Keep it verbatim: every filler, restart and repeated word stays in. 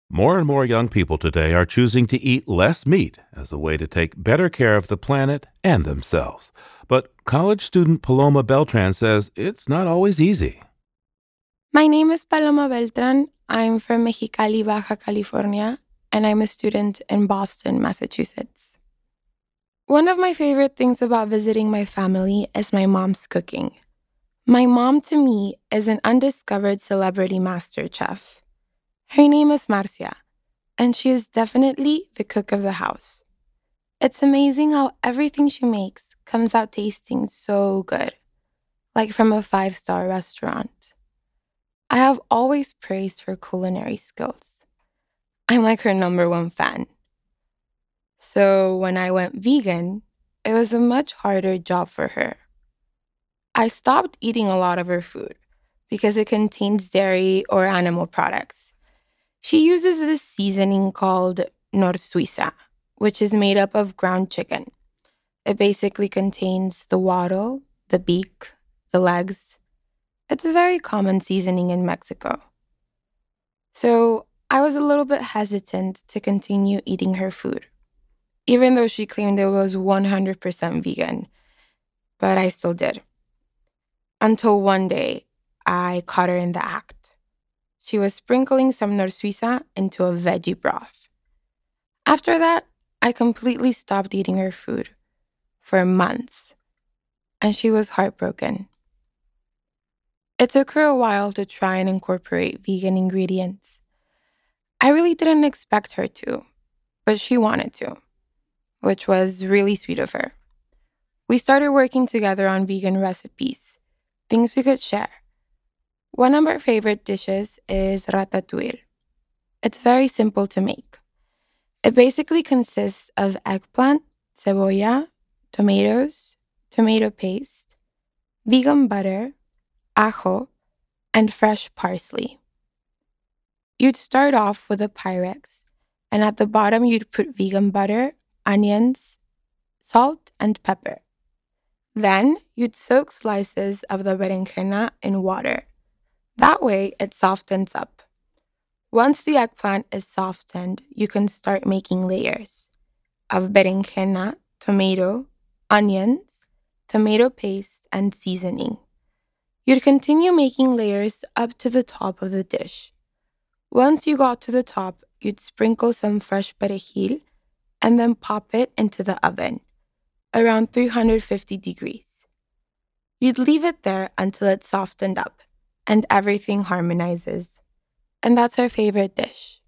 More and more young people today are choosing to eat less meat as a way to take better care of the planet and themselves. But college student Paloma Beltran says it's not always easy. My name is Paloma Beltran. I'm from Mexicali, Baja California, and I'm a student in Boston, Massachusetts. One of my favorite things about visiting my family is my mom's cooking. My mom, to me, is an undiscovered celebrity master chef. Her name is Marcia, and she is definitely the cook of the house. It's amazing how everything she makes comes out tasting so good, like from a five-star restaurant. I have always praised her culinary skills. I'm like her number one fan. So when I went vegan, it was a much harder job for her. I stopped eating a lot of her food because it contains dairy or animal products. She uses this seasoning called Nor Suiza, which is made up of ground chicken. It basically contains the wattle, the beak, the legs. It's a very common seasoning in Mexico. So I was a little bit hesitant to continue eating her food, even though she claimed it was one hundred percent vegan, but I still did. Until one day, I caught her in the act. She was sprinkling some Nor Suiza into a veggie broth. After that, I completely stopped eating her food for months, and she was heartbroken. It took her a while to try and incorporate vegan ingredients. I really didn't expect her to, but she wanted to, which was really sweet of her. We started working together on vegan recipes, things we could share. One of our favorite dishes is ratatouille. It's very simple to make. It basically consists of eggplant, cebolla, tomatoes, tomato paste, vegan butter, ajo, and fresh parsley. You'd start off with a Pyrex, and at the bottom you'd put vegan butter, onions, salt, and pepper. Then you'd soak slices of the berenjena in water. That way it softens up. Once the eggplant is softened, you can start making layers of berenjena, tomato, onions, tomato paste, and seasoning. You'd continue making layers up to the top of the dish. Once you got to the top, you'd sprinkle some fresh perejil and then pop it into the oven, around three hundred fifty degrees. You'd leave it there until it's softened up and everything harmonizes. And that's our favorite dish.